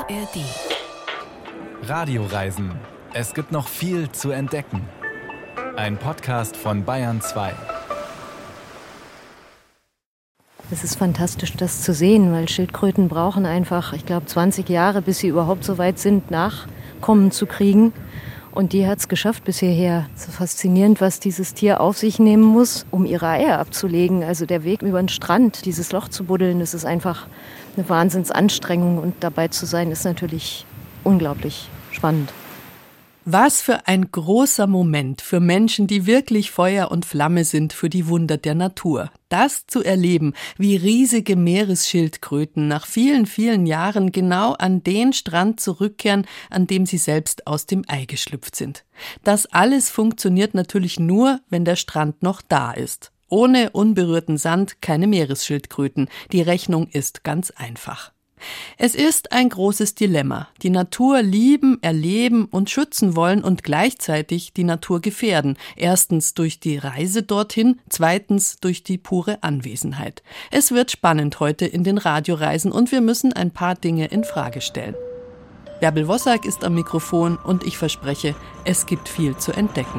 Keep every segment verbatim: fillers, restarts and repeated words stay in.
A R D. Radioreisen. Es gibt noch viel zu entdecken. Ein Podcast von Bayern zwei. Es ist fantastisch, das zu sehen, weil Schildkröten brauchen einfach, ich glaube, zwanzig Jahre, bis sie überhaupt so weit sind, Nachkommen zu kriegen. Und die hat es geschafft bis hierher. Es ist faszinierend, was dieses Tier auf sich nehmen muss, um ihre Eier abzulegen. Also der Weg über den Strand, dieses Loch zu buddeln, das ist einfach eine Wahnsinnsanstrengung. Und dabei zu sein, ist natürlich unglaublich spannend. Was für ein großer Moment für Menschen, die wirklich Feuer und Flamme sind für die Wunder der Natur. Das zu erleben, wie riesige Meeresschildkröten nach vielen, vielen Jahren genau an den Strand zurückkehren, an dem sie selbst aus dem Ei geschlüpft sind. Das alles funktioniert natürlich nur, wenn der Strand noch da ist. Ohne unberührten Sand keine Meeresschildkröten. Die Rechnung ist ganz einfach. Es ist ein großes Dilemma. Die Natur lieben, erleben und schützen wollen und gleichzeitig die Natur gefährden. Erstens durch die Reise dorthin, zweitens durch die pure Anwesenheit. Es wird spannend heute in den Radioreisen und wir müssen ein paar Dinge in Frage stellen. Bärbel Wossack ist am Mikrofon und ich verspreche, es gibt viel zu entdecken.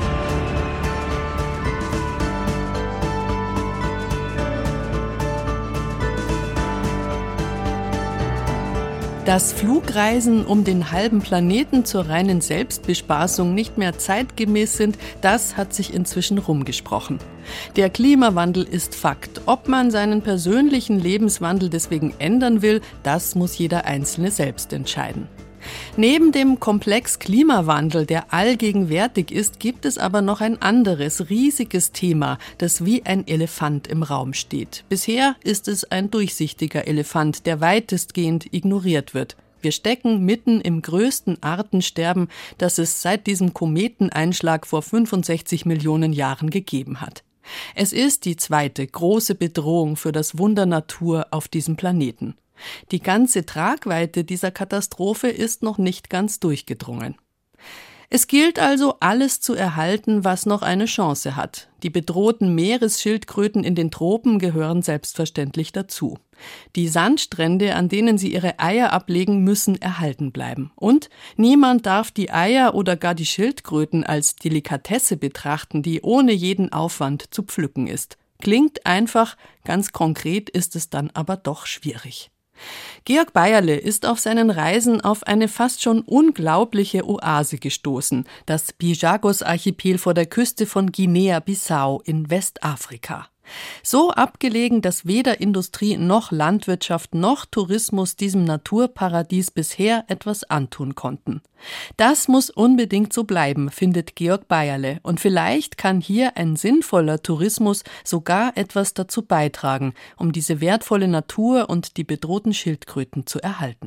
Dass Flugreisen um den halben Planeten zur reinen Selbstbespaßung nicht mehr zeitgemäß sind, das hat sich inzwischen rumgesprochen. Der Klimawandel ist Fakt. Ob man seinen persönlichen Lebenswandel deswegen ändern will, das muss jeder Einzelne selbst entscheiden. Neben dem Komplex Klimawandel, der allgegenwärtig ist, gibt es aber noch ein anderes, riesiges Thema, das wie ein Elefant im Raum steht. Bisher ist es ein durchsichtiger Elefant, der weitestgehend ignoriert wird. Wir stecken mitten im größten Artensterben, das es seit diesem Kometeneinschlag vor fünfundsechzig Millionen Jahren gegeben hat. Es ist die zweite große Bedrohung für das Wunder Natur auf diesem Planeten. Die ganze Tragweite dieser Katastrophe ist noch nicht ganz durchgedrungen. Es gilt also, alles zu erhalten, was noch eine Chance hat. Die bedrohten Meeresschildkröten in den Tropen gehören selbstverständlich dazu. Die Sandstrände, an denen sie ihre Eier ablegen, müssen erhalten bleiben. Und niemand darf die Eier oder gar die Schildkröten als Delikatesse betrachten, die ohne jeden Aufwand zu pflücken ist. Klingt einfach, ganz konkret ist es dann aber doch schwierig. Georg Beierle ist auf seinen Reisen auf eine fast schon unglaubliche Oase gestoßen, das Bijagos-Archipel vor der Küste von Guinea-Bissau in Westafrika. So abgelegen, dass weder Industrie noch Landwirtschaft noch Tourismus diesem Naturparadies bisher etwas antun konnten. Das muss unbedingt so bleiben, findet Georg Beierle. Und vielleicht kann hier ein sinnvoller Tourismus sogar etwas dazu beitragen, um diese wertvolle Natur und die bedrohten Schildkröten zu erhalten.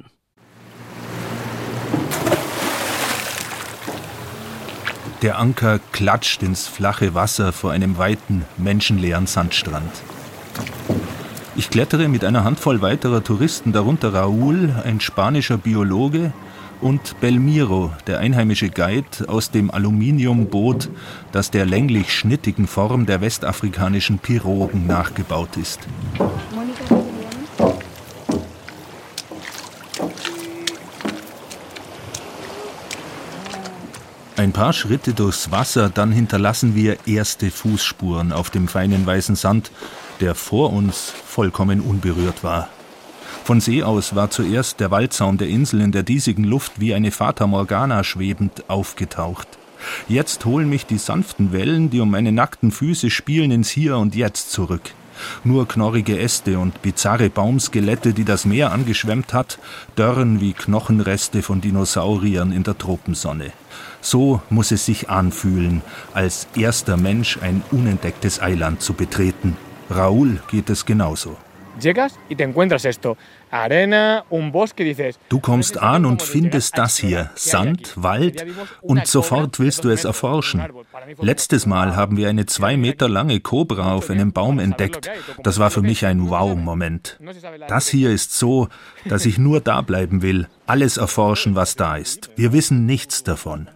Der Anker klatscht ins flache Wasser vor einem weiten, menschenleeren Sandstrand. Ich klettere mit einer Handvoll weiterer Touristen, darunter Raúl, ein spanischer Biologe, und Belmiro, der einheimische Guide, aus dem Aluminiumboot, das der länglich-schnittigen Form der westafrikanischen Pirogen nachgebaut ist. Ein paar Schritte durchs Wasser, dann hinterlassen wir erste Fußspuren auf dem feinen weißen Sand, der vor uns vollkommen unberührt war. Von See aus war zuerst der Waldsaum der Insel in der diesigen Luft wie eine Fata Morgana schwebend aufgetaucht. Jetzt holen mich die sanften Wellen, die um meine nackten Füße spielen, ins Hier und Jetzt zurück. Nur knorrige Äste und bizarre Baumskelette, die das Meer angeschwemmt hat, dörren wie Knochenreste von Dinosauriern in der Tropensonne. So muss es sich anfühlen, als erster Mensch ein unentdecktes Eiland zu betreten. Raúl geht es genauso. Du kommst an und findest das hier, Sand, Wald, und sofort willst du es erforschen. Letztes Mal haben wir eine zwei Meter lange Kobra auf einem Baum entdeckt. Das war für mich ein Wow-Moment. Das hier ist so, dass ich nur da bleiben will, alles erforschen, was da ist. Wir wissen nichts davon.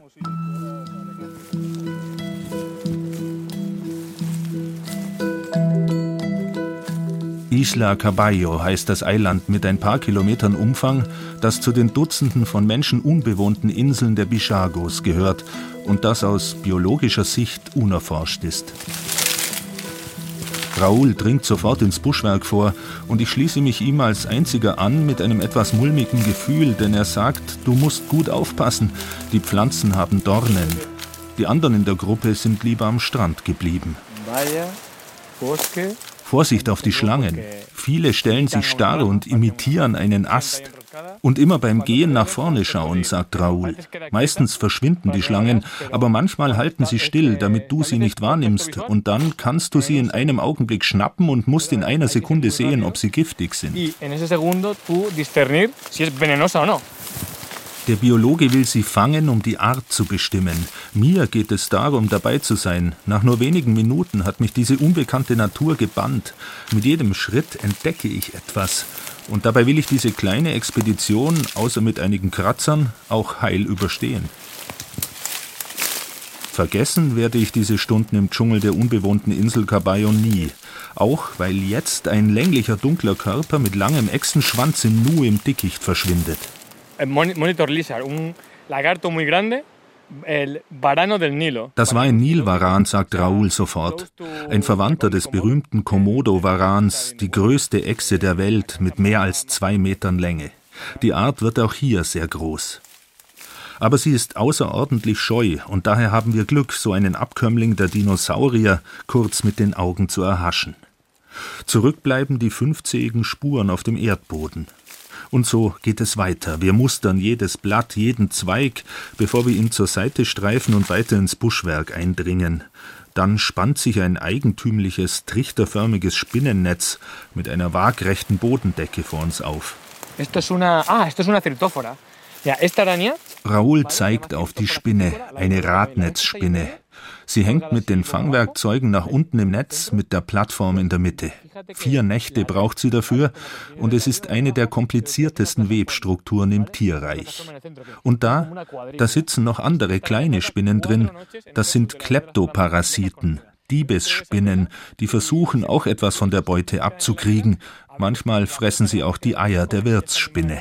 Isla Caballo heißt das Eiland mit ein paar Kilometern Umfang, das zu den Dutzenden von Menschen unbewohnten Inseln der Bichagos gehört und das aus biologischer Sicht unerforscht ist. Raúl dringt sofort ins Buschwerk vor und ich schließe mich ihm als einziger an mit einem etwas mulmigen Gefühl, denn er sagt, du musst gut aufpassen, die Pflanzen haben Dornen. Die anderen in der Gruppe sind lieber am Strand geblieben. Vorsicht auf die Schlangen. Viele stellen sich starr und imitieren einen Ast. Und immer beim Gehen nach vorne schauen, sagt Raúl. Meistens verschwinden die Schlangen, aber manchmal halten sie still, damit du sie nicht wahrnimmst. Und dann kannst du sie in einem Augenblick schnappen und musst in einer Sekunde sehen, ob sie giftig sind. Der Biologe will sie fangen, um die Art zu bestimmen. Mir geht es darum, dabei zu sein. Nach nur wenigen Minuten hat mich diese unbekannte Natur gebannt. Mit jedem Schritt entdecke ich etwas. Und dabei will ich diese kleine Expedition, außer mit einigen Kratzern, auch heil überstehen. Vergessen werde ich diese Stunden im Dschungel der unbewohnten Insel Caballo nie. Auch weil jetzt ein länglicher dunkler Körper mit langem Echsenschwanz im Nu im Dickicht verschwindet. Monitor lizard, un lagarto muy grande, el varano del Nilo. Das war ein Nilvaran, sagt Raúl sofort. Ein Verwandter des berühmten Komodo-Varans, die größte Echse der Welt mit mehr als zwei Metern Länge. Die Art wird auch hier sehr groß. Aber sie ist außerordentlich scheu und daher haben wir Glück, so einen Abkömmling der Dinosaurier kurz mit den Augen zu erhaschen. Zurück bleiben die fünfzähigen Spuren auf dem Erdboden. Und so geht es weiter. Wir mustern jedes Blatt, jeden Zweig, bevor wir ihn zur Seite streifen und weiter ins Buschwerk eindringen. Dann spannt sich ein eigentümliches, trichterförmiges Spinnennetz mit einer waagrechten Bodendecke vor uns auf. Esto es una, ah, esto es una Certóphora. Ja, esta araña. Raúl zeigt auf die Spinne, eine Radnetzspinne. Sie hängt mit den Fangwerkzeugen nach unten im Netz mit der Plattform in der Mitte. Vier Nächte braucht sie dafür und es ist eine der kompliziertesten Webstrukturen im Tierreich. Und da, da sitzen noch andere kleine Spinnen drin. Das sind Kleptoparasiten, Diebesspinnen, die versuchen auch etwas von der Beute abzukriegen. Manchmal fressen sie auch die Eier der Wirtsspinne.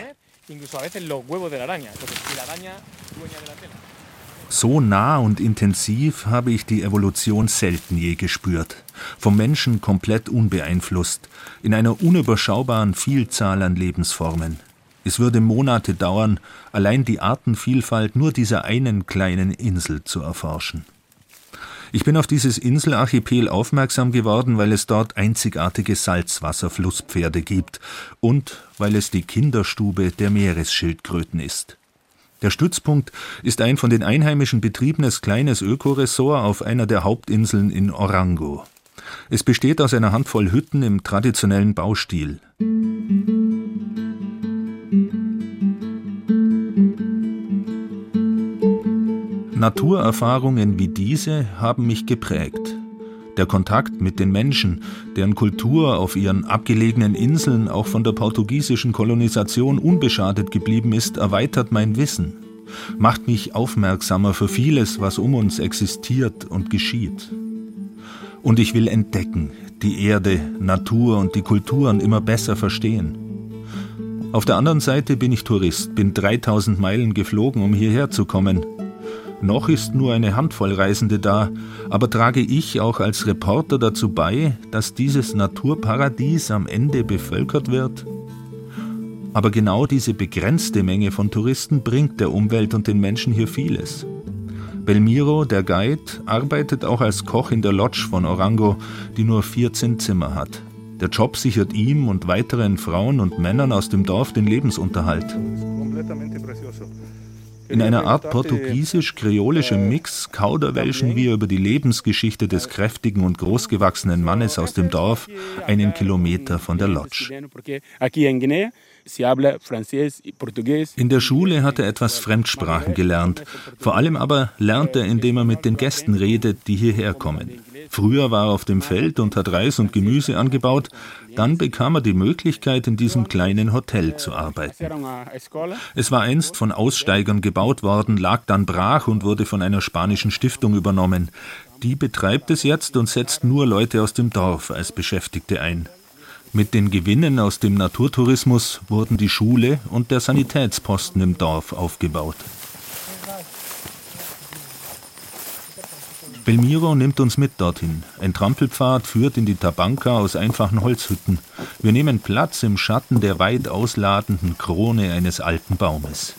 So nah und intensiv habe ich die Evolution selten je gespürt. Vom Menschen komplett unbeeinflusst, in einer unüberschaubaren Vielzahl an Lebensformen. Es würde Monate dauern, allein die Artenvielfalt nur dieser einen kleinen Insel zu erforschen. Ich bin auf dieses Inselarchipel aufmerksam geworden, weil es dort einzigartige Salzwasserflusspferde gibt und weil es die Kinderstube der Meeresschildkröten ist. Der Stützpunkt ist ein von den Einheimischen betriebenes kleines Ökoressort auf einer der Hauptinseln in Orango. Es besteht aus einer Handvoll Hütten im traditionellen Baustil. Naturerfahrungen wie diese haben mich geprägt. Der Kontakt mit den Menschen, deren Kultur auf ihren abgelegenen Inseln auch von der portugiesischen Kolonisation unbeschadet geblieben ist, erweitert mein Wissen, macht mich aufmerksamer für vieles, was um uns existiert und geschieht. Und ich will entdecken, die Erde, Natur und die Kulturen immer besser verstehen. Auf der anderen Seite bin ich Tourist, bin dreitausend Meilen geflogen, um hierher zu kommen. Noch ist nur eine Handvoll Reisende da, aber trage ich auch als Reporter dazu bei, dass dieses Naturparadies am Ende bevölkert wird? Aber genau diese begrenzte Menge von Touristen bringt der Umwelt und den Menschen hier vieles. Belmiro, der Guide, arbeitet auch als Koch in der Lodge von Orango, die nur vierzehn Zimmer hat. Der Job sichert ihm und weiteren Frauen und Männern aus dem Dorf den Lebensunterhalt. In einer Art portugiesisch-kreolischem Mix kauderwelschen wir über die Lebensgeschichte des kräftigen und großgewachsenen Mannes aus dem Dorf, einen Kilometer von der Lodge. In der Schule hat er etwas Fremdsprachen gelernt. Vor allem aber lernt er, indem er mit den Gästen redet, die hierher kommen. Früher war er auf dem Feld und hat Reis und Gemüse angebaut. Dann bekam er die Möglichkeit, in diesem kleinen Hotel zu arbeiten. Es war einst von Aussteigern gebaut worden, lag dann brach und wurde von einer spanischen Stiftung übernommen. Die betreibt es jetzt und setzt nur Leute aus dem Dorf als Beschäftigte ein. Mit den Gewinnen aus dem Naturtourismus wurden die Schule und der Sanitätsposten im Dorf aufgebaut. Belmiro nimmt uns mit dorthin. Ein Trampelpfad führt in die Tabanka aus einfachen Holzhütten. Wir nehmen Platz im Schatten der weit ausladenden Krone eines alten Baumes.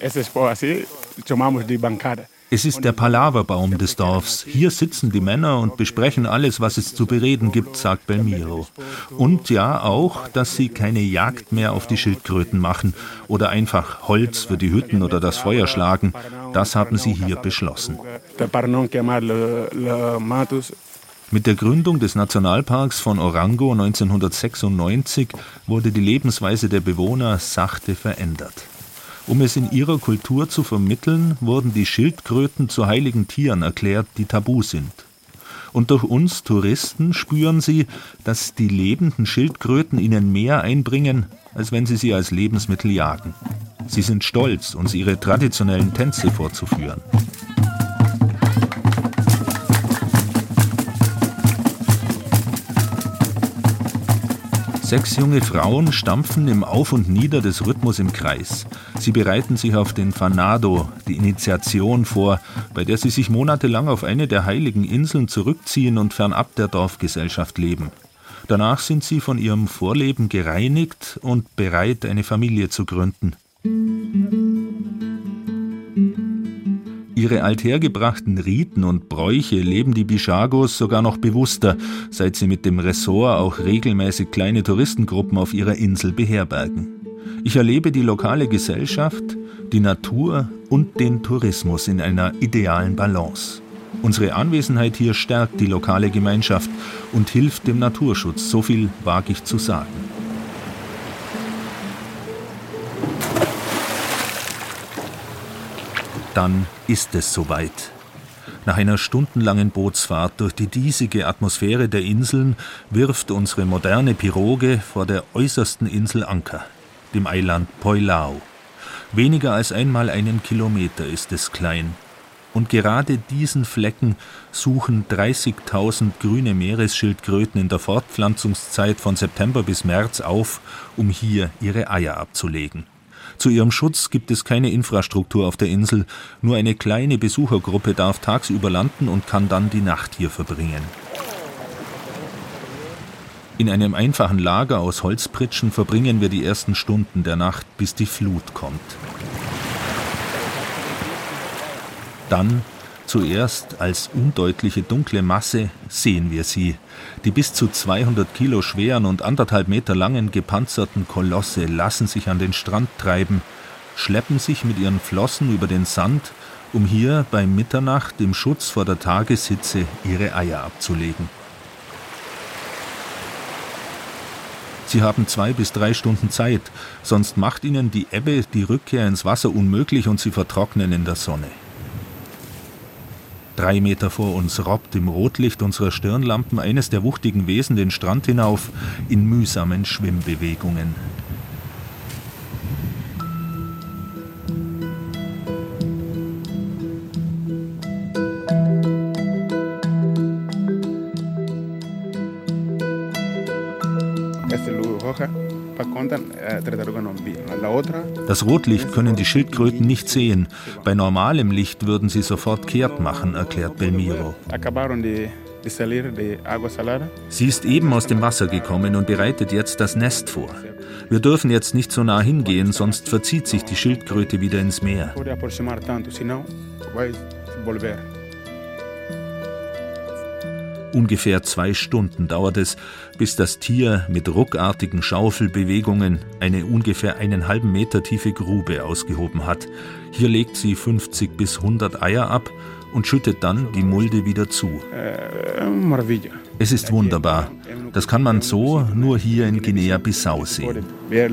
Es ist der Palaverbaum des Dorfs. Hier sitzen die Männer und besprechen alles, was es zu bereden gibt, sagt Belmiro. Und ja auch, dass sie keine Jagd mehr auf die Schildkröten machen oder einfach Holz für die Hütten oder das Feuer schlagen. Das haben sie hier beschlossen. Mit der Gründung des Nationalparks von Orango neunzehnhundertsechsundneunzig wurde die Lebensweise der Bewohner sachte verändert. Um es in ihrer Kultur zu vermitteln, wurden die Schildkröten zu heiligen Tieren erklärt, die tabu sind. Und durch uns Touristen spüren sie, dass die lebenden Schildkröten ihnen mehr einbringen, als wenn sie sie als Lebensmittel jagen. Sie sind stolz, uns ihre traditionellen Tänze vorzuführen. Sechs junge Frauen stampfen im Auf und Nieder des Rhythmus im Kreis. Sie bereiten sich auf den Fanado, die Initiation, vor, bei der sie sich monatelang auf eine der heiligen Inseln zurückziehen und fernab der Dorfgesellschaft leben. Danach sind sie von ihrem Vorleben gereinigt und bereit, eine Familie zu gründen. Ihre althergebrachten Riten und Bräuche leben die Bishagos sogar noch bewusster, seit sie mit dem Ressort auch regelmäßig kleine Touristengruppen auf ihrer Insel beherbergen. Ich erlebe die lokale Gesellschaft, die Natur und den Tourismus in einer idealen Balance. Unsere Anwesenheit hier stärkt die lokale Gemeinschaft und hilft dem Naturschutz, so viel wage ich zu sagen. Dann ist es soweit. Nach einer stundenlangen Bootsfahrt durch die diesige Atmosphäre der Inseln wirft unsere moderne Piroge vor der äußersten Insel Anker, dem Eiland Poilau. Weniger als einmal einen Kilometer ist es klein. Und gerade diesen Flecken suchen dreißigtausend grüne Meeresschildkröten in der Fortpflanzungszeit von September bis März auf, um hier ihre Eier abzulegen. Zu ihrem Schutz gibt es keine Infrastruktur auf der Insel, nur eine kleine Besuchergruppe darf tagsüber landen und kann dann die Nacht hier verbringen. In einem einfachen Lager aus Holzpritschen verbringen wir die ersten Stunden der Nacht, bis die Flut kommt. Dann, zuerst als undeutliche dunkle Masse, sehen wir sie. Die bis zu zweihundert Kilo schweren und anderthalb Meter langen gepanzerten Kolosse lassen sich an den Strand treiben, schleppen sich mit ihren Flossen über den Sand, um hier bei Mitternacht im Schutz vor der Tageshitze ihre Eier abzulegen. Sie haben zwei bis drei Stunden Zeit, sonst macht ihnen die Ebbe die Rückkehr ins Wasser unmöglich und sie vertrocknen in der Sonne. Drei Meter vor uns robbt im Rotlicht unserer Stirnlampen eines der wuchtigen Wesen den Strand hinauf in mühsamen Schwimmbewegungen. Das Rotlicht können die Schildkröten nicht sehen. Bei normalem Licht würden sie sofort kehrt machen, erklärt Belmiro. Sie ist eben aus dem Wasser gekommen und bereitet jetzt das Nest vor. Wir dürfen jetzt nicht so nah hingehen, sonst verzieht sich die Schildkröte wieder ins Meer. Ungefähr zwei Stunden dauert es, bis das Tier mit ruckartigen Schaufelbewegungen eine ungefähr einen halben Meter tiefe Grube ausgehoben hat. Hier legt sie fünfzig bis hundert Eier ab und schüttet dann die Mulde wieder zu. Es ist wunderbar. Das kann man so nur hier in Guinea-Bissau sehen.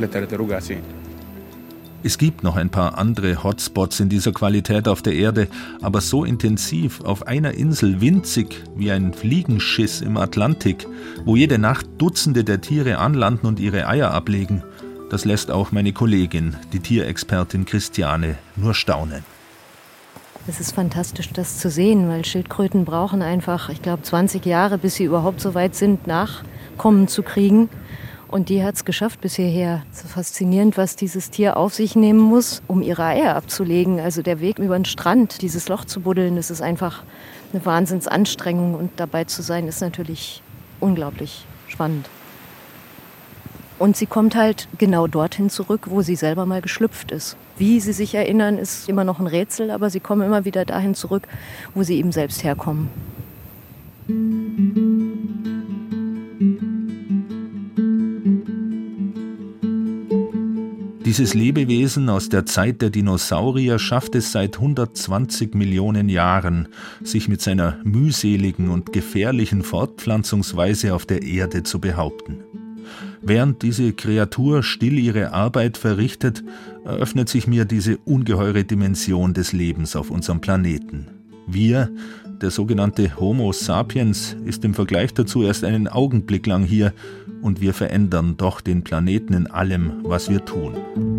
Es gibt noch ein paar andere Hotspots in dieser Qualität auf der Erde, aber so intensiv auf einer Insel, winzig wie ein Fliegenschiss im Atlantik, wo jede Nacht Dutzende der Tiere anlanden und ihre Eier ablegen, das lässt auch meine Kollegin, die Tierexpertin Christiane, nur staunen. Es ist fantastisch, das zu sehen, weil Schildkröten brauchen einfach, ich glaube, zwanzig Jahre, bis sie überhaupt so weit sind, Nachkommen zu kriegen. Und die hat es geschafft bis hierher. Es ist faszinierend, was dieses Tier auf sich nehmen muss, um ihre Eier abzulegen. Also der Weg über den Strand, dieses Loch zu buddeln, das ist einfach eine Wahnsinnsanstrengung. Und dabei zu sein, ist natürlich unglaublich spannend. Und sie kommt halt genau dorthin zurück, wo sie selber mal geschlüpft ist. Wie sie sich erinnern, ist immer noch ein Rätsel, aber sie kommen immer wieder dahin zurück, wo sie eben selbst herkommen. Dieses Lebewesen aus der Zeit der Dinosaurier schafft es seit hundertzwanzig Millionen Jahren, sich mit seiner mühseligen und gefährlichen Fortpflanzungsweise auf der Erde zu behaupten. Während diese Kreatur still ihre Arbeit verrichtet, eröffnet sich mir diese ungeheure Dimension des Lebens auf unserem Planeten. Wir, der sogenannte Homo sapiens, ist im Vergleich dazu erst einen Augenblick lang hier und wir verändern doch den Planeten in allem, was wir tun.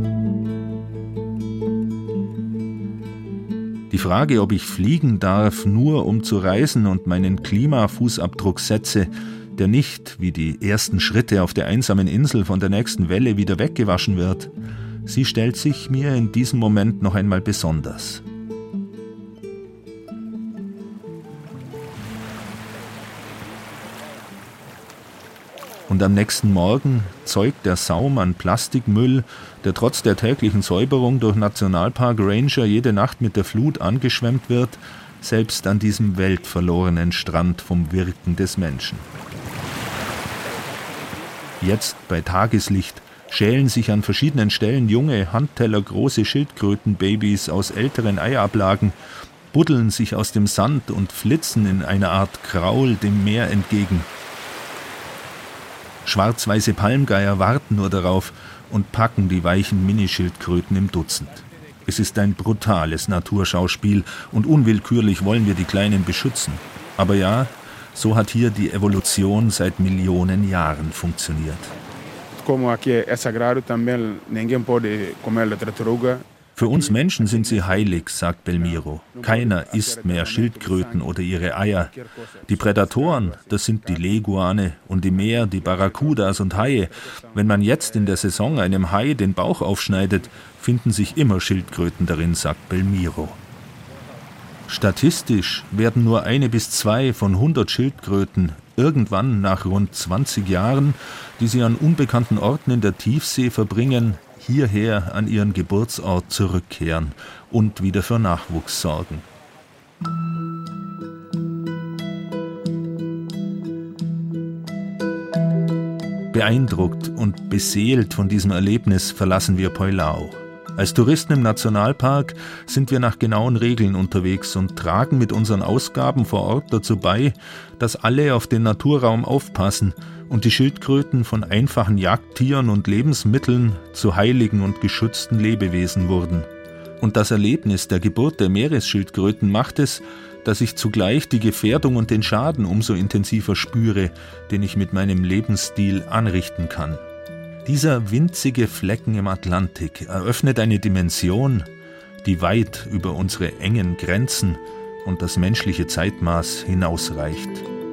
Die Frage, ob ich fliegen darf, nur um zu reisen und meinen Klimafußabdruck setze, der nicht, wie die ersten Schritte auf der einsamen Insel von der nächsten Welle wieder weggewaschen wird, sie stellt sich mir in diesem Moment noch einmal besonders. Und am nächsten Morgen zeugt der Saum an Plastikmüll, der trotz der täglichen Säuberung durch Nationalpark Ranger jede Nacht mit der Flut angeschwemmt wird, selbst an diesem weltverlorenen Strand vom Wirken des Menschen. Jetzt, bei Tageslicht, schälen sich an verschiedenen Stellen junge, handtellergroße Schildkrötenbabys aus älteren Eiablagen, buddeln sich aus dem Sand und flitzen in einer Art Kraul dem Meer entgegen. Schwarz-weiße Palmgeier warten nur darauf und packen die weichen Minischildkröten im Dutzend. Es ist ein brutales Naturschauspiel und unwillkürlich wollen wir die Kleinen beschützen. Aber ja, so hat hier die Evolution seit Millionen Jahren funktioniert. Für uns Menschen sind sie heilig, sagt Belmiro. Keiner isst mehr Schildkröten oder ihre Eier. Die Prädatoren, das sind die Leguane und im Meer die Barracudas und Haie. Wenn man jetzt in der Saison einem Hai den Bauch aufschneidet, finden sich immer Schildkröten darin, sagt Belmiro. Statistisch werden nur eine bis zwei von hundert Schildkröten irgendwann nach rund zwanzig Jahren, die sie an unbekannten Orten in der Tiefsee verbringen, hierher an ihren Geburtsort zurückkehren und wieder für Nachwuchs sorgen. Beeindruckt und beseelt von diesem Erlebnis verlassen wir Poilau. Als Touristen im Nationalpark sind wir nach genauen Regeln unterwegs und tragen mit unseren Ausgaben vor Ort dazu bei, dass alle auf den Naturraum aufpassen und die Schildkröten von einfachen Jagdtieren und Lebensmitteln zu heiligen und geschützten Lebewesen wurden. Und das Erlebnis der Geburt der Meeresschildkröten macht es, dass ich zugleich die Gefährdung und den Schaden umso intensiver spüre, den ich mit meinem Lebensstil anrichten kann. Dieser winzige Flecken im Atlantik eröffnet eine Dimension, die weit über unsere engen Grenzen und das menschliche Zeitmaß hinausreicht.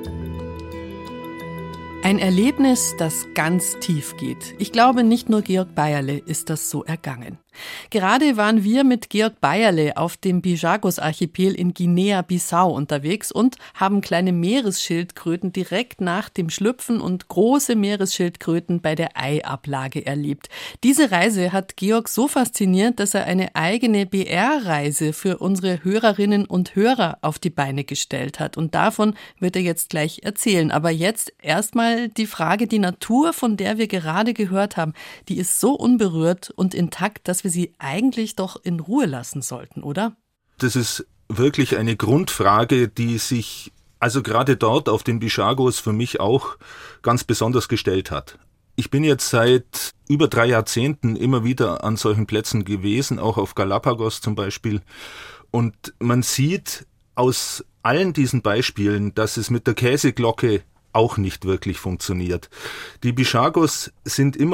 Ein Erlebnis, das ganz tief geht. Ich glaube, nicht nur Georg Bayerle ist das so ergangen. Gerade waren wir mit Georg Bayerle auf dem Bijagos-Archipel in Guinea-Bissau unterwegs und haben kleine Meeresschildkröten direkt nach dem Schlüpfen und große Meeresschildkröten bei der Eiablage erlebt. Diese Reise hat Georg so fasziniert, dass er eine eigene B R-Reise für unsere Hörerinnen und Hörer auf die Beine gestellt hat. Und davon wird er jetzt gleich erzählen. Aber jetzt erstmal die Frage, die Natur, von der wir gerade gehört haben, die ist so unberührt und intakt, dass wir sie eigentlich doch in Ruhe lassen sollten, oder? Das ist wirklich eine Grundfrage, die sich also gerade dort auf den Bijagos für mich auch ganz besonders gestellt hat. Ich bin jetzt seit über drei Jahrzehnten immer wieder an solchen Plätzen gewesen, auch auf Galapagos zum Beispiel. Und man sieht aus allen diesen Beispielen, dass es mit der Käseglocke auch nicht wirklich funktioniert. Die Bijagos sind immer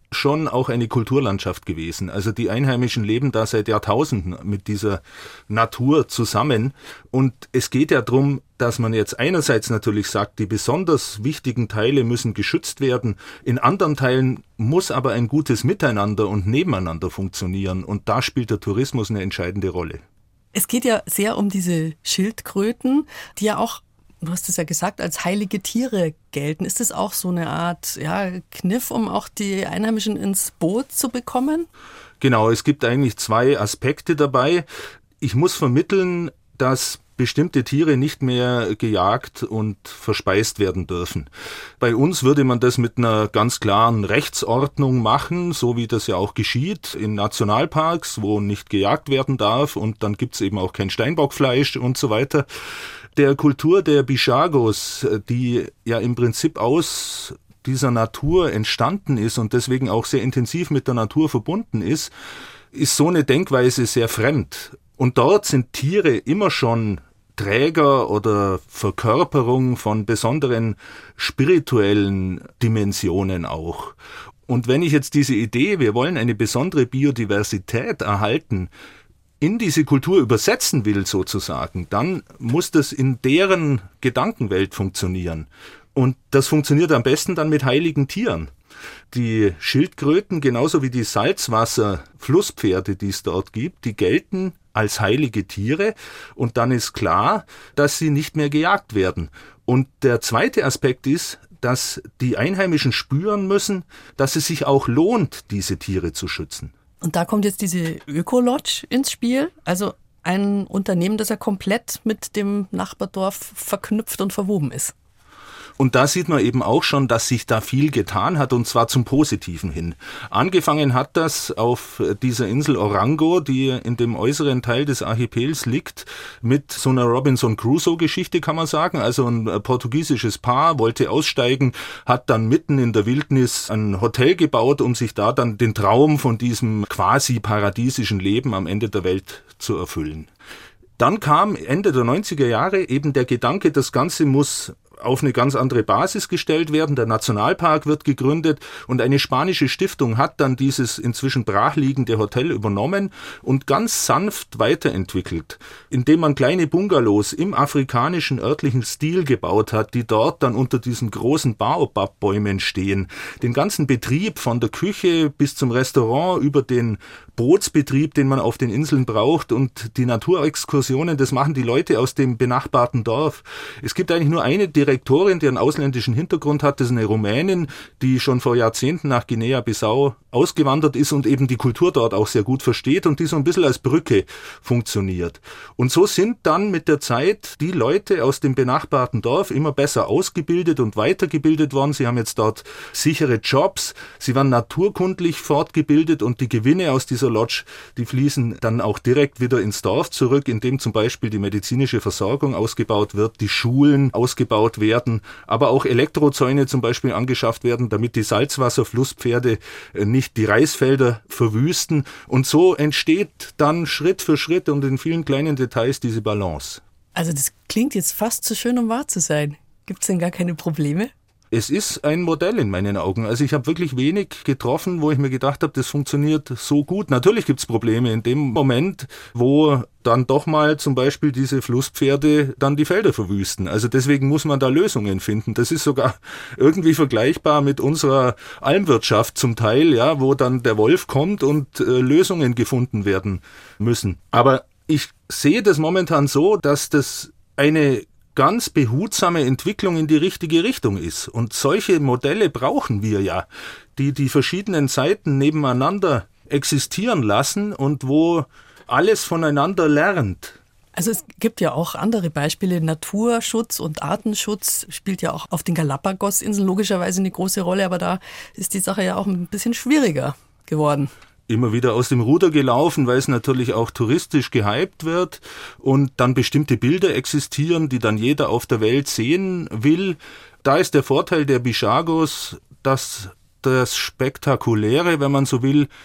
schon auch eine Kulturlandschaft gewesen. Also die Einheimischen leben da seit Jahrtausenden mit dieser Natur zusammen. Und es geht ja darum, dass man jetzt einerseits natürlich sagt, die besonders wichtigen Teile müssen geschützt werden. In anderen Teilen muss aber ein gutes Miteinander und Nebeneinander funktionieren. Und da spielt der Tourismus eine entscheidende Rolle. Es geht ja sehr um diese Schildkröten, die ja auch, du hast es ja gesagt, als heilige Tiere gelten. Ist das auch so eine Art ja, Kniff, um auch die Einheimischen ins Boot zu bekommen? Genau, es gibt eigentlich zwei Aspekte dabei. Ich muss vermitteln, dass bestimmte Tiere nicht mehr gejagt und verspeist werden dürfen. Bei uns würde man das mit einer ganz klaren Rechtsordnung machen, so wie das ja auch geschieht in Nationalparks, wo nicht gejagt werden darf, und dann gibt's eben auch kein Steinbockfleisch und so weiter. Der Kultur der Bishagos, die ja im Prinzip aus dieser Natur entstanden ist und deswegen auch sehr intensiv mit der Natur verbunden ist, ist so eine Denkweise sehr fremd. Und dort sind Tiere immer schon Träger oder Verkörperung von besonderen spirituellen Dimensionen auch. Und wenn ich jetzt diese Idee, wir wollen eine besondere Biodiversität erhalten, in diese Kultur übersetzen will sozusagen, dann muss das in deren Gedankenwelt funktionieren. Und das funktioniert am besten dann mit heiligen Tieren. Die Schildkröten, genauso wie die Salzwasser-Flusspferde, die es dort gibt, die gelten als heilige Tiere, und dann ist klar, dass sie nicht mehr gejagt werden. Und der zweite Aspekt ist, dass die Einheimischen spüren müssen, dass es sich auch lohnt, diese Tiere zu schützen. Und da kommt jetzt diese Öko-Lodge ins Spiel, also ein Unternehmen, das ja komplett mit dem Nachbardorf verknüpft und verwoben ist. Und da sieht man eben auch schon, dass sich da viel getan hat, und zwar zum Positiven hin. Angefangen hat das auf dieser Insel Orango, die in dem äußeren Teil des Archipels liegt, mit so einer Robinson-Crusoe-Geschichte, kann man sagen. Also ein portugiesisches Paar wollte aussteigen, hat dann mitten in der Wildnis ein Hotel gebaut, um sich da dann den Traum von diesem quasi paradiesischen Leben am Ende der Welt zu erfüllen. Dann kam Ende der neunziger Jahre eben der Gedanke, das Ganze muss auf eine ganz andere Basis gestellt werden. Der Nationalpark wird gegründet und eine spanische Stiftung hat dann dieses inzwischen brachliegende Hotel übernommen und ganz sanft weiterentwickelt, indem man kleine Bungalows im afrikanischen örtlichen Stil gebaut hat, die dort dann unter diesen großen Baobab-Bäumen stehen. Den ganzen Betrieb von der Küche bis zum Restaurant über den Bootsbetrieb, den man auf den Inseln braucht, und die Naturexkursionen, das machen die Leute aus dem benachbarten Dorf. Es gibt eigentlich nur eine Direktorin, die einen ausländischen Hintergrund hat, das ist eine Rumänin, die schon vor Jahrzehnten nach Guinea-Bissau ausgewandert ist und eben die Kultur dort auch sehr gut versteht und die so ein bisschen als Brücke funktioniert. Und so sind dann mit der Zeit die Leute aus dem benachbarten Dorf immer besser ausgebildet und weitergebildet worden. Sie haben jetzt dort sichere Jobs, sie waren naturkundlich fortgebildet, und die Gewinne aus dieser Lodge, die fließen dann auch direkt wieder ins Dorf zurück, indem zum Beispiel die medizinische Versorgung ausgebaut wird, die Schulen ausgebaut werden, aber auch Elektrozäune zum Beispiel angeschafft werden, damit die Salzwasserflusspferde nicht die Reisfelder verwüsten. Und so entsteht dann Schritt für Schritt und in vielen kleinen Details diese Balance. Also das klingt jetzt fast zu schön, um wahr zu sein. Gibt es denn gar keine Probleme? Es ist ein Modell in meinen Augen. Also ich habe wirklich wenig getroffen, wo ich mir gedacht habe, das funktioniert so gut. Natürlich gibt es Probleme in dem Moment, wo dann doch mal zum Beispiel diese Flusspferde dann die Felder verwüsten. Also deswegen muss man da Lösungen finden. Das ist sogar irgendwie vergleichbar mit unserer Almwirtschaft zum Teil, ja, wo dann der Wolf kommt und äh, Lösungen gefunden werden müssen. Aber ich sehe das momentan so, dass das eine ganz behutsame Entwicklung in die richtige Richtung ist. Und solche Modelle brauchen wir ja, die die verschiedenen Seiten nebeneinander existieren lassen und wo alles voneinander lernt. Also es gibt ja auch andere Beispiele. Naturschutz und Artenschutz spielt ja auch auf den Galapagos-Inseln logischerweise eine große Rolle, aber da ist die Sache ja auch ein bisschen schwieriger geworden. Immer wieder aus dem Ruder gelaufen, weil es natürlich auch touristisch gehypt wird und dann bestimmte Bilder existieren, die dann jeder auf der Welt sehen will. Da ist der Vorteil der Bishagos, dass das Spektakuläre, wenn man so will,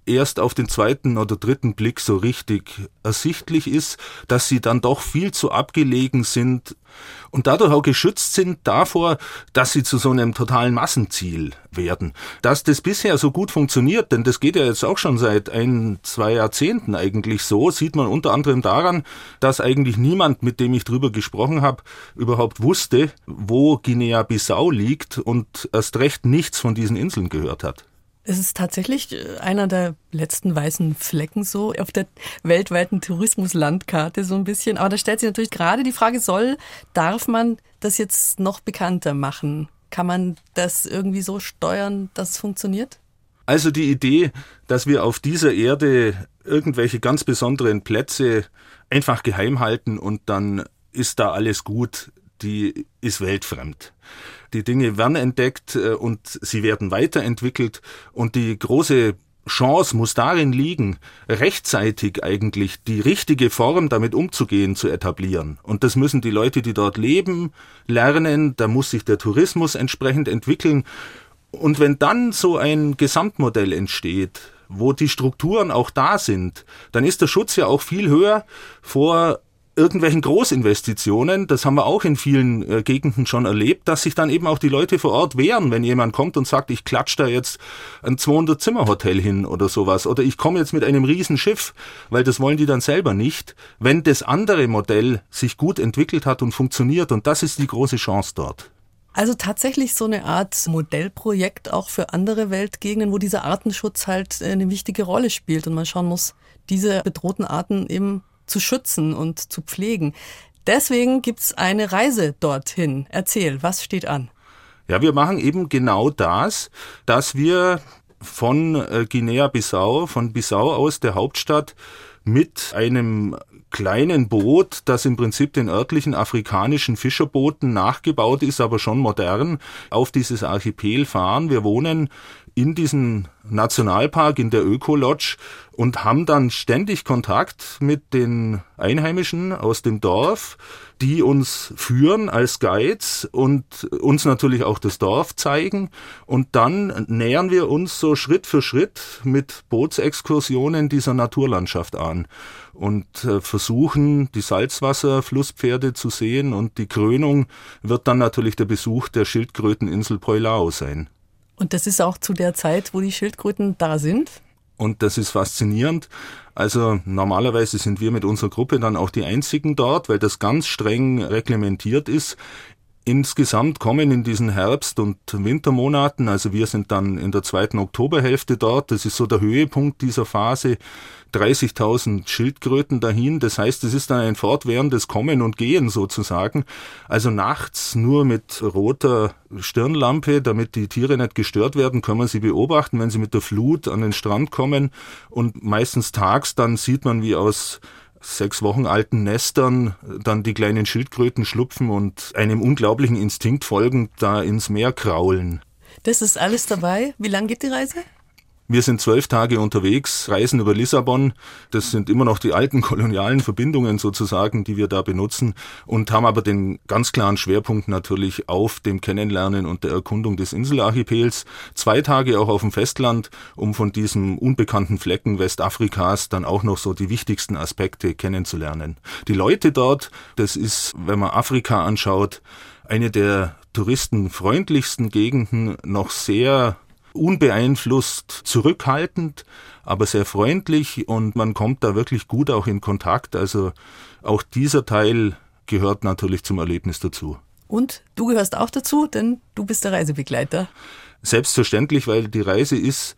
erst auf den zweiten oder dritten Blick so richtig ersichtlich ist, dass sie dann doch viel zu abgelegen sind und dadurch auch geschützt sind davor, dass sie zu so einem totalen Massenziel werden. Dass das bisher so gut funktioniert, denn das geht ja jetzt auch schon seit ein, zwei Jahrzehnten eigentlich so, sieht man unter anderem daran, dass eigentlich niemand, mit dem ich drüber gesprochen habe, überhaupt wusste, wo Guinea-Bissau liegt und erst recht nichts von diesen Inseln gehört hat. Es ist tatsächlich einer der letzten weißen Flecken so auf der weltweiten Tourismuslandkarte so ein bisschen. Aber da stellt sich natürlich gerade die Frage, soll, darf man das jetzt noch bekannter machen? Kann man das irgendwie so steuern, dass es funktioniert? Also die Idee, dass wir auf dieser Erde irgendwelche ganz besonderen Plätze einfach geheim halten und dann ist da alles gut, die ist weltfremd. Die Dinge werden entdeckt und sie werden weiterentwickelt und die große Chance muss darin liegen, rechtzeitig eigentlich die richtige Form, damit umzugehen, zu etablieren. Und das müssen die Leute, die dort leben, lernen, da muss sich der Tourismus entsprechend entwickeln. Und wenn dann so ein Gesamtmodell entsteht, wo die Strukturen auch da sind, dann ist der Schutz ja auch viel höher vor irgendwelchen Großinvestitionen, das haben wir auch in vielen äh, Gegenden schon erlebt, dass sich dann eben auch die Leute vor Ort wehren, wenn jemand kommt und sagt, ich klatsche da jetzt ein zweihundert-Zimmer-Hotel hin oder sowas oder ich komme jetzt mit einem Riesenschiff, weil das wollen die dann selber nicht, wenn das andere Modell sich gut entwickelt hat und funktioniert und das ist die große Chance dort. Also tatsächlich so eine Art Modellprojekt auch für andere Weltgegenden, wo dieser Artenschutz halt eine wichtige Rolle spielt und man schauen muss, diese bedrohten Arten eben zu schützen und zu pflegen. Deswegen gibt's eine Reise dorthin. Erzähl, was steht an? Ja, wir machen eben genau das, dass wir von Guinea-Bissau, von Bissau aus der Hauptstadt, mit einem kleinen Boot, das im Prinzip den örtlichen afrikanischen Fischerbooten nachgebaut ist, aber schon modern, auf dieses Archipel fahren. Wir wohnen in diesem Nationalpark, in der Öko-Lodge und haben dann ständig Kontakt mit den Einheimischen aus dem Dorf, die uns führen als Guides und uns natürlich auch das Dorf zeigen. Und dann nähern wir uns so Schritt für Schritt mit Bootsexkursionen dieser Naturlandschaft an und äh, versuchen, die Salzwasserflusspferde zu sehen. Und die Krönung wird dann natürlich der Besuch der Schildkröteninsel Poilao sein. Und das ist auch zu der Zeit, wo die Schildkröten da sind? Und das ist faszinierend. Also normalerweise sind wir mit unserer Gruppe dann auch die einzigen dort, weil das ganz streng reglementiert ist. Insgesamt kommen in diesen Herbst- und Wintermonaten, also wir sind dann in der zweiten Oktoberhälfte dort, das ist so der Höhepunkt dieser Phase, dreißigtausend Schildkröten dahin. Das heißt, es ist dann ein fortwährendes Kommen und Gehen sozusagen. Also nachts nur mit roter Stirnlampe, damit die Tiere nicht gestört werden, können wir sie beobachten, wenn sie mit der Flut an den Strand kommen. Und meistens tags dann sieht man, wie aus sechs Wochen alten Nestern dann die kleinen Schildkröten schlupfen und einem unglaublichen Instinkt folgend da ins Meer kraulen. Das ist alles dabei. Wie lang geht die Reise? Wir sind zwölf Tage unterwegs, reisen über Lissabon. Das sind immer noch die alten kolonialen Verbindungen sozusagen, die wir da benutzen und haben aber den ganz klaren Schwerpunkt natürlich auf dem Kennenlernen und der Erkundung des Inselarchipels. Zwei Tage auch auf dem Festland, um von diesem unbekannten Flecken Westafrikas dann auch noch so die wichtigsten Aspekte kennenzulernen. Die Leute dort, das ist, wenn man Afrika anschaut, eine der touristenfreundlichsten Gegenden, noch sehr unbeeinflusst, zurückhaltend, aber sehr freundlich und man kommt da wirklich gut auch in Kontakt. Also auch dieser Teil gehört natürlich zum Erlebnis dazu. Und du gehörst auch dazu, denn du bist der Reisebegleiter. Selbstverständlich, weil die Reise ist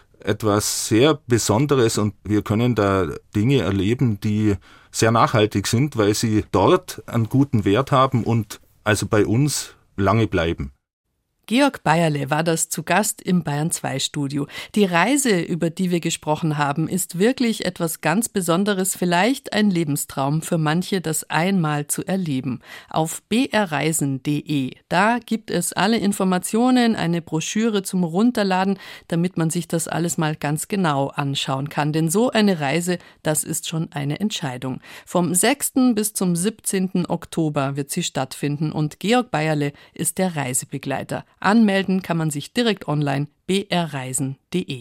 etwas sehr Besonderes und wir können da Dinge erleben, die sehr nachhaltig sind, weil sie dort einen guten Wert haben und also bei uns lange bleiben. Georg Bayerle war das zu Gast im Bayern zwei Studio. Die Reise, über die wir gesprochen haben, ist wirklich etwas ganz Besonderes, vielleicht ein Lebenstraum für manche, das einmal zu erleben. Auf b r reisen punkt d e, da gibt es alle Informationen, eine Broschüre zum Runterladen, damit man sich das alles mal ganz genau anschauen kann. Denn so eine Reise, das ist schon eine Entscheidung. Vom sechsten bis zum siebzehnten Oktober wird sie stattfinden und Georg Bayerle ist der Reisebegleiter. Anmelden kann man sich direkt online b r reisen punkt d e.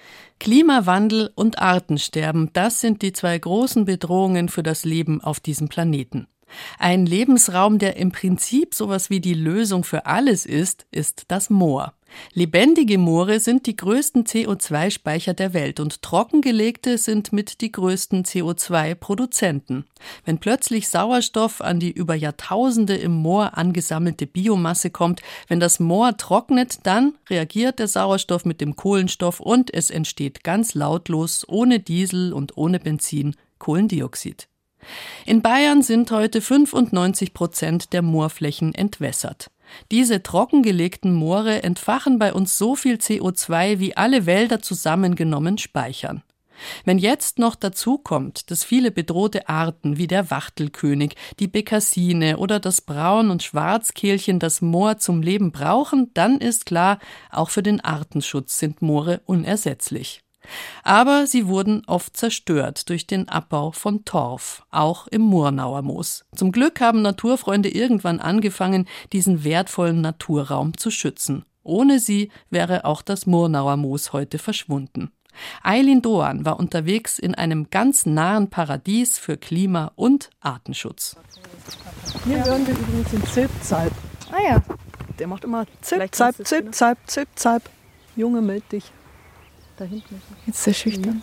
Klimawandel und Artensterben, das sind die zwei großen Bedrohungen für das Leben auf diesem Planeten. Ein Lebensraum, der im Prinzip sowas wie die Lösung für alles ist, ist das Moor. Lebendige Moore sind die größten C O zwei Speicher der Welt und trockengelegte sind mit die größten C O zwei Produzenten. Wenn plötzlich Sauerstoff an die über Jahrtausende im Moor angesammelte Biomasse kommt, wenn das Moor trocknet, dann reagiert der Sauerstoff mit dem Kohlenstoff und es entsteht ganz lautlos, ohne Diesel und ohne Benzin, Kohlendioxid. In Bayern sind heute fünfundneunzig Prozent der Moorflächen entwässert. Diese trockengelegten Moore entfachen bei uns so viel C O zwei, wie alle Wälder zusammengenommen speichern. Wenn jetzt noch dazu kommt, dass viele bedrohte Arten wie der Wachtelkönig, die Bekassine oder das Braun- und Schwarzkehlchen das Moor zum Leben brauchen, dann ist klar, auch für den Artenschutz sind Moore unersetzlich. Aber sie wurden oft zerstört durch den Abbau von Torf, auch im Murnauer Moos. Zum Glück haben Naturfreunde irgendwann angefangen, diesen wertvollen Naturraum zu schützen. Ohne sie wäre auch das Murnauer Moos heute verschwunden. Eileen Doan war unterwegs in einem ganz nahen Paradies für Klima- und Artenschutz. Hier hören wir übrigens den Zilpzalp. Ah ja. Der macht immer Zilpzalp, Zilpzalp, Zilpzalp. Junge, meld dich. Da hinten. Jetzt ist er schüchtern.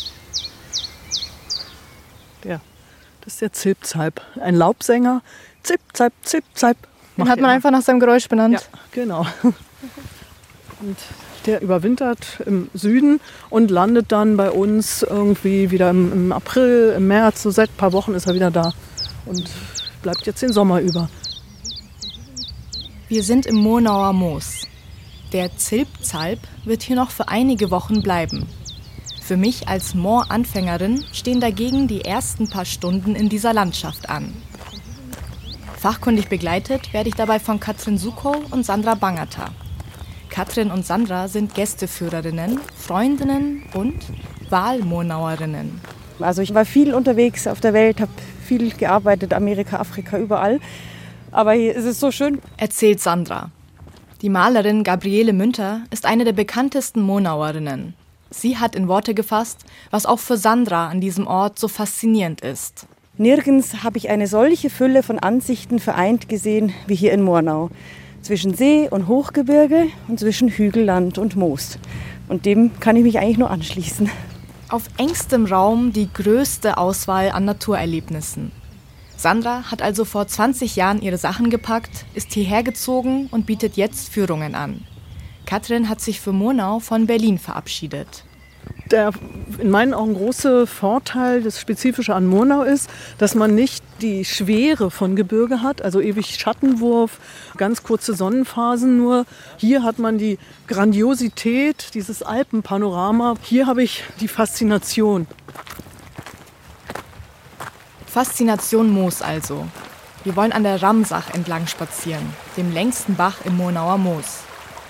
Der, das ist der Zilpzalp. Ein Laubsänger. Zilpzalp, Zilpzalp. Den hat man einfach nach seinem Geräusch benannt. Ja, genau. Und der überwintert im Süden und landet dann bei uns irgendwie wieder im, im April, im März. So seit ein paar Wochen ist er wieder da und bleibt jetzt den Sommer über. Wir sind im Murnauer Moos. Der Zilpzalp wird hier noch für einige Wochen bleiben. Für mich als Mooranfängerin stehen dagegen die ersten paar Stunden in dieser Landschaft an. Fachkundig begleitet werde ich dabei von Katrin Sukow und Sandra Bangerter. Katrin und Sandra sind Gästeführerinnen, Freundinnen und Wahlmurnauerinnen. Also ich war viel unterwegs auf der Welt, habe viel gearbeitet, Amerika, Afrika, überall. Aber hier ist es so schön. Erzählt Sandra. Die Malerin Gabriele Münter ist eine der bekanntesten Murnauerinnen. Sie hat in Worte gefasst, was auch für Sandra an diesem Ort so faszinierend ist. Nirgends habe ich eine solche Fülle von Ansichten vereint gesehen wie hier in Murnau. Zwischen See und Hochgebirge und zwischen Hügelland und Moos. Und dem kann ich mich eigentlich nur anschließen. Auf engstem Raum die größte Auswahl an Naturerlebnissen. Sandra hat also vor zwanzig Jahren ihre Sachen gepackt, ist hierher gezogen und bietet jetzt Führungen an. Katrin hat sich für Murnau von Berlin verabschiedet. Der in meinen Augen große Vorteil, das Spezifische an Murnau ist, dass man nicht die Schwere von Gebirge hat, also ewig Schattenwurf, ganz kurze Sonnenphasen nur. Hier hat man die Grandiosität, dieses Alpenpanorama. Hier habe ich die Faszination. Faszination Moos also. Wir wollen an der Ramsach entlang spazieren, dem längsten Bach im Murnauer Moos.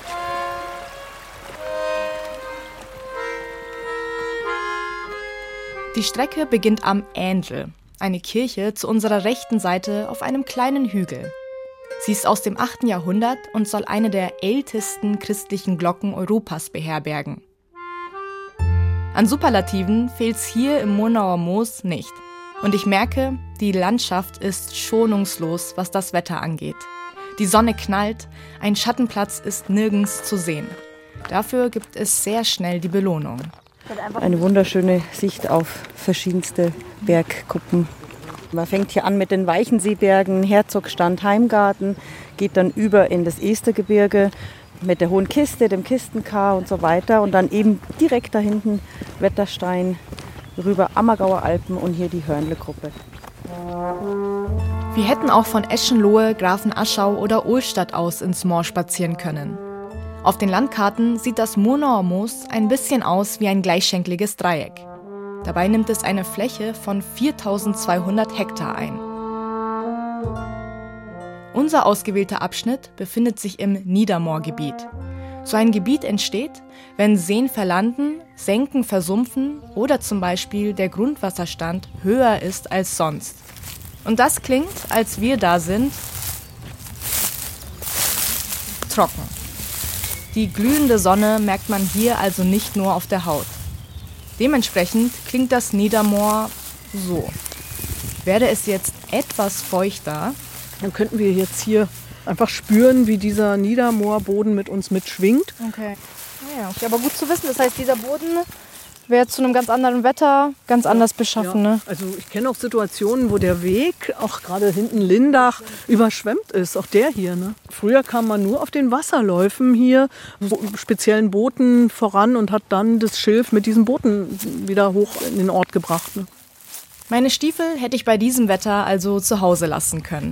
Die Strecke beginnt am Ähnl, eine Kirche zu unserer rechten Seite auf einem kleinen Hügel. Sie ist aus dem achten Jahrhundert und soll eine der ältesten christlichen Glocken Europas beherbergen. An Superlativen fehlt's hier im Murnauer Moos nicht. Und ich merke, die Landschaft ist schonungslos, was das Wetter angeht. Die Sonne knallt, ein Schattenplatz ist nirgends zu sehen. Dafür gibt es sehr schnell die Belohnung. Eine wunderschöne Sicht auf verschiedenste Bergkuppen. Man fängt hier an mit den Weichenseebergen, Herzogstand, Heimgarten, geht dann über in das Estergebirge mit der Hohen Kiste, dem Kistenkar und so weiter. Und dann eben direkt da hinten Wetterstein, rüber Ammergauer Alpen und hier die Hörnle-Gruppe. Wir hätten auch von Eschenlohe, Grafenaschau oder Ohlstadt aus ins Moor spazieren können. Auf den Landkarten sieht das Murnauer Moos ein bisschen aus wie ein gleichschenkliges Dreieck. Dabei nimmt es eine Fläche von viertausendzweihundert Hektar ein. Unser ausgewählter Abschnitt befindet sich im Niedermoorgebiet. So ein Gebiet entsteht, wenn Seen verlanden, Senken versumpfen oder zum Beispiel der Grundwasserstand höher ist als sonst. Und das klingt, als wir da sind, trocken. Die glühende Sonne merkt man hier also nicht nur auf der Haut. Dementsprechend klingt das Niedermoor so. Wäre es jetzt etwas feuchter, dann könnten wir jetzt hier einfach spüren, wie dieser Niedermoorboden mit uns mitschwingt. Okay. Ja, okay, aber gut zu wissen. Das heißt, dieser Boden wäre zu einem ganz anderen Wetter ganz anders beschaffen. Ja, ne? also ich kenne auch Situationen, wo der Weg, auch gerade hinten Lindach, überschwemmt ist. Auch der hier. Ne? Früher kam man nur auf den Wasserläufen hier, so speziellen Booten voran und hat dann das Schilf mit diesen Booten wieder hoch in den Ort gebracht. Ne? Meine Stiefel hätte ich bei diesem Wetter also zu Hause lassen können.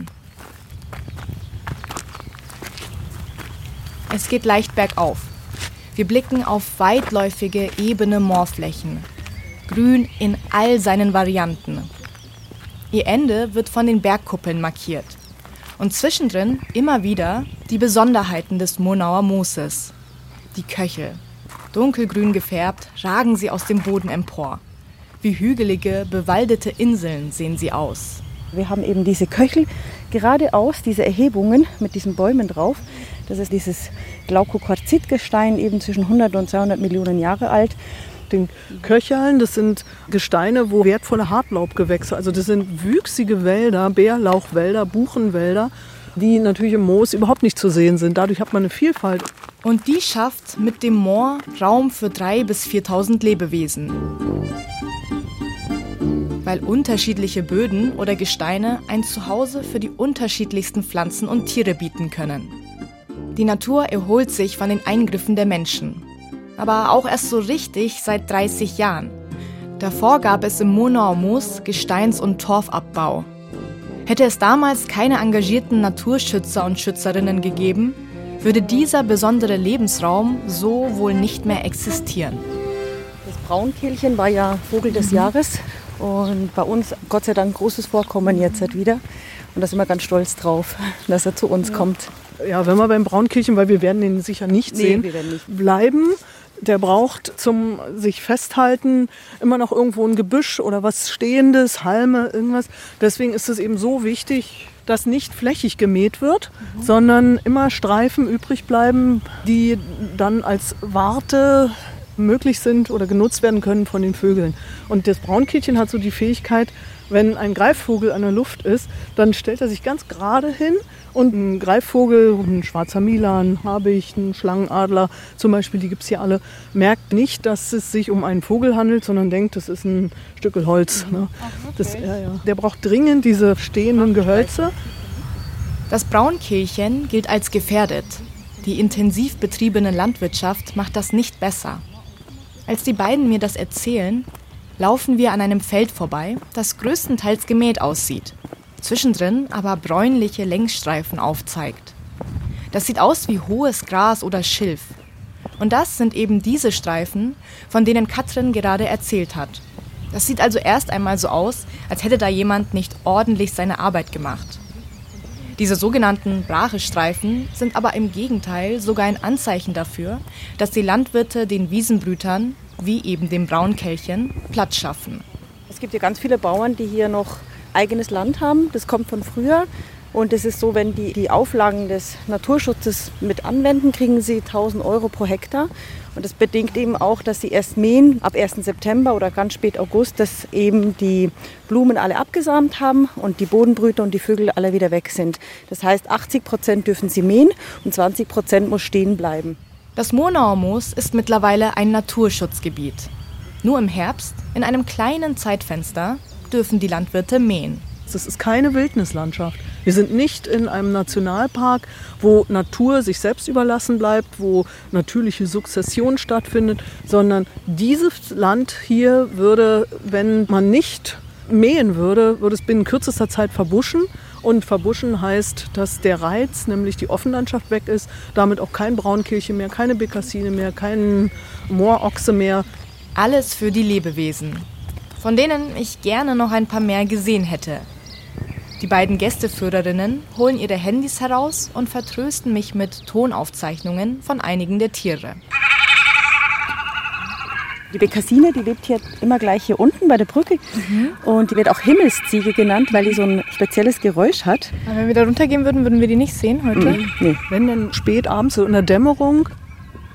Es geht leicht bergauf. Wir blicken auf weitläufige, ebene Moorflächen. Grün in all seinen Varianten. Ihr Ende wird von den Bergkuppeln markiert. Und zwischendrin immer wieder die Besonderheiten des Murnauer Mooses. Die Köchel. Dunkelgrün gefärbt, ragen sie aus dem Boden empor. Wie hügelige, bewaldete Inseln sehen sie aus. Wir haben eben diese Köchel, geradeaus diese Erhebungen mit diesen Bäumen drauf. Das ist dieses Glaukoquarzitgestein, eben zwischen hundert und zweihundert Millionen Jahre alt. Den Köcheln, das sind Gesteine, wo wertvolle Hartlaubgewächse, also das sind wüchsige Wälder, Bärlauchwälder, Buchenwälder, die natürlich im Moos überhaupt nicht zu sehen sind. Dadurch hat man eine Vielfalt. Und die schafft mit dem Moor Raum für dreitausend bis viertausend Lebewesen. Weil unterschiedliche Böden oder Gesteine ein Zuhause für die unterschiedlichsten Pflanzen und Tiere bieten können. Die Natur erholt sich von den Eingriffen der Menschen. Aber auch erst so richtig seit dreißig Jahren. Davor gab es im Murnauer Moos Gesteins- und Torfabbau. Hätte es damals keine engagierten Naturschützer und Schützerinnen gegeben, würde dieser besondere Lebensraum so wohl nicht mehr existieren. Das Braunkehlchen war ja Vogel des mhm. Jahres und bei uns Gott sei Dank großes Vorkommen jetzt halt wieder. Und da sind wir ganz stolz drauf, dass er zu uns ja. kommt. Ja, wenn wir beim Braunkehlchen, weil wir werden den sicher nicht nee, sehen, wir werden nicht. bleiben. Der braucht zum sich festhalten immer noch irgendwo ein Gebüsch oder was Stehendes, Halme, irgendwas. Deswegen ist es eben so wichtig, dass nicht flächig gemäht wird, mhm. sondern immer Streifen übrig bleiben, die dann als Warte möglich sind oder genutzt werden können von den Vögeln. Und das Braunkehlchen hat so die Fähigkeit, wenn ein Greifvogel an der Luft ist, dann stellt er sich ganz gerade hin und ein Greifvogel, ein schwarzer Milan, Habicht, ein Schlangenadler zum Beispiel, die gibt es hier alle, merkt nicht, dass es sich um einen Vogel handelt, sondern denkt, das ist ein Stück Holz. Ne? Ach, okay. das, ja, ja. Der braucht dringend diese stehenden Gehölze. Das Braunkehlchen gilt als gefährdet. Die intensiv betriebene Landwirtschaft macht das nicht besser. Als die beiden mir das erzählen, laufen wir an einem Feld vorbei, das größtenteils gemäht aussieht, zwischendrin aber bräunliche Längsstreifen aufzeigt. Das sieht aus wie hohes Gras oder Schilf. Und das sind eben diese Streifen, von denen Katrin gerade erzählt hat. Das sieht also erst einmal so aus, als hätte da jemand nicht ordentlich seine Arbeit gemacht. Diese sogenannten Brachestreifen sind aber im Gegenteil sogar ein Anzeichen dafür, dass die Landwirte den Wiesenbrütern, wie eben dem Braunkehlchen, Platz schaffen. Es gibt ja ganz viele Bauern, die hier noch eigenes Land haben. Das kommt von früher. Und es ist so, wenn die die Auflagen des Naturschutzes mit anwenden, kriegen sie tausend Euro pro Hektar. Und das bedingt eben auch, dass sie erst mähen ab ersten September oder ganz spät August, dass eben die Blumen alle abgesamt haben und die Bodenbrüter und die Vögel alle wieder weg sind. Das heißt, achtzig Prozent dürfen sie mähen und zwanzig Prozent muss stehen bleiben. Das Murnauer Moos ist mittlerweile ein Naturschutzgebiet. Nur im Herbst, in einem kleinen Zeitfenster, dürfen die Landwirte mähen. Das ist keine Wildnislandschaft. Wir sind nicht in einem Nationalpark, wo Natur sich selbst überlassen bleibt, wo natürliche Sukzession stattfindet, sondern dieses Land hier würde, wenn man nicht mähen würde, würde es binnen kürzester Zeit verbuschen. Und verbuschen heißt, dass der Reiz, nämlich die Offenlandschaft, weg ist, damit auch kein Braunkehlchen mehr, keine Bekassine mehr, kein Moorochse mehr. Alles für die Lebewesen, von denen ich gerne noch ein paar mehr gesehen hätte. Die beiden Gästeführerinnen holen ihre Handys heraus und vertrösten mich mit Tonaufzeichnungen von einigen der Tiere. Die Bekassine, die lebt hier immer gleich hier unten bei der Brücke. Mhm. Und die wird auch Himmelsziege genannt, weil die so ein spezielles Geräusch hat. Aber wenn wir da runtergehen würden, würden wir die nicht sehen heute? Mhm. Nee. Wenn dann spät abends, so in der Dämmerung,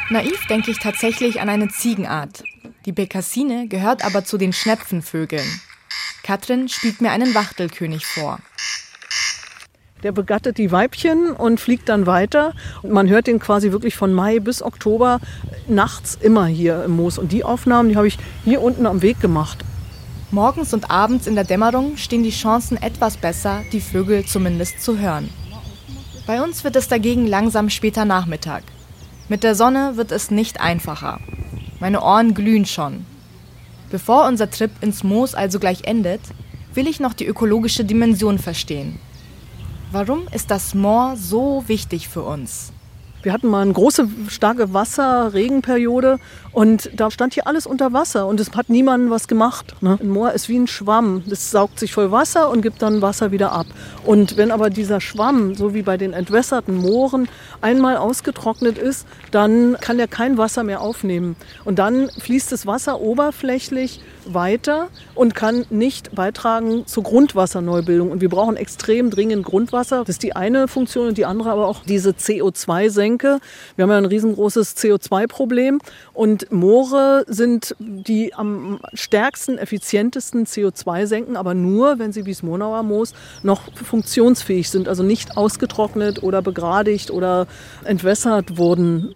Naiv denke ich tatsächlich an eine Ziegenart. Die Bekassine gehört aber zu den Schnepfenvögeln. Katrin spielt mir einen Wachtelkönig vor. Der begattet die Weibchen und fliegt dann weiter. Und man hört den quasi wirklich von Mai bis Oktober nachts immer hier im Moos. Und die Aufnahmen, die habe ich hier unten am Weg gemacht. Morgens und abends in der Dämmerung stehen die Chancen etwas besser, die Vögel zumindest zu hören. Bei uns wird es dagegen langsam später Nachmittag. Mit der Sonne wird es nicht einfacher. Meine Ohren glühen schon. Bevor unser Trip ins Moos also gleich endet, will ich noch die ökologische Dimension verstehen. Warum ist das Moor so wichtig für uns? Wir hatten mal eine große, starke Wasser-Regenperiode und da stand hier alles unter Wasser und es hat niemandem was gemacht. Ne? Ein Moor ist wie ein Schwamm. Das saugt sich voll Wasser und gibt dann Wasser wieder ab. Und wenn aber dieser Schwamm, so wie bei den entwässerten Mooren, einmal ausgetrocknet ist, dann kann er kein Wasser mehr aufnehmen. Und dann fließt das Wasser oberflächlich weiter und kann nicht beitragen zur Grundwasserneubildung. Und wir brauchen extrem dringend Grundwasser. Das ist die eine Funktion und die andere aber auch diese C O zwei Senke. Wir haben ja ein riesengroßes C O zwei Problem und Moore sind die am stärksten, effizientesten C O zwei Senken, aber nur, wenn sie wie das Monauer Moos noch funktionsfähig sind, also nicht ausgetrocknet oder begradigt oder entwässert wurden.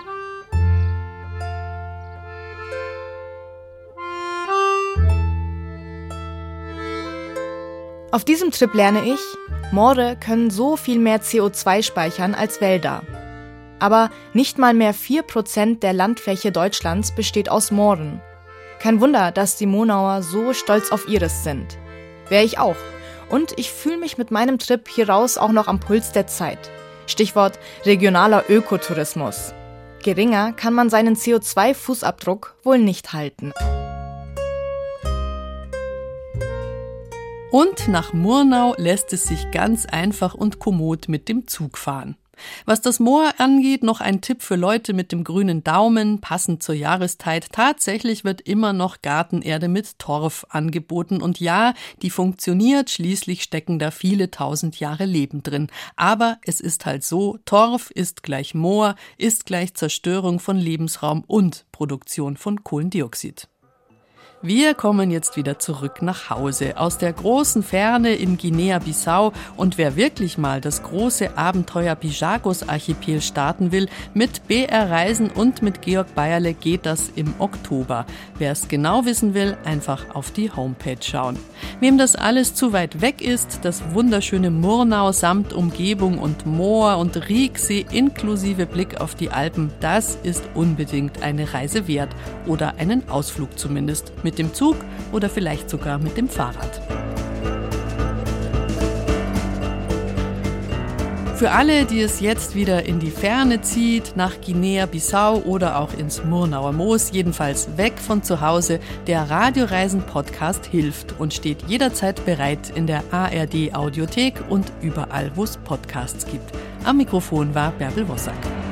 Auf diesem Trip lerne ich, Moore können so viel mehr C O zwei speichern als Wälder. Aber nicht mal mehr vier Prozent der Landfläche Deutschlands besteht aus Mooren. Kein Wunder, dass die Monauer so stolz auf ihres sind. Wäre ich auch. Und ich fühle mich mit meinem Trip hier raus auch noch am Puls der Zeit. Stichwort regionaler Ökotourismus. Geringer kann man seinen C O zwei Fußabdruck wohl nicht halten. Und nach Murnau lässt es sich ganz einfach und kommod mit dem Zug fahren. Was das Moor angeht, noch ein Tipp für Leute mit dem grünen Daumen, passend zur Jahreszeit. Tatsächlich wird immer noch Gartenerde mit Torf angeboten. Und ja, die funktioniert, schließlich stecken da viele tausend Jahre Leben drin. Aber es ist halt so, Torf ist gleich Moor, ist gleich Zerstörung von Lebensraum und Produktion von Kohlendioxid. Wir kommen jetzt wieder zurück nach Hause, aus der großen Ferne in Guinea-Bissau. Und wer wirklich mal das große Abenteuer Bijagos-Archipel starten will, mit B R Reisen und mit Georg Bayerle geht das im Oktober. Wer es genau wissen will, einfach auf die Homepage schauen. Wem das alles zu weit weg ist, das wunderschöne Murnau samt Umgebung und Moor und Rieksee inklusive Blick auf die Alpen, das ist unbedingt eine Reise wert. Oder einen Ausflug zumindest. Mit dem Zug oder vielleicht sogar mit dem Fahrrad. Für alle, die es jetzt wieder in die Ferne zieht, nach Guinea-Bissau oder auch ins Murnauer Moos, jedenfalls weg von zu Hause, der Radioreisen-Podcast hilft und steht jederzeit bereit in der A R D-Audiothek und überall, wo es Podcasts gibt. Am Mikrofon war Bärbel Wossack.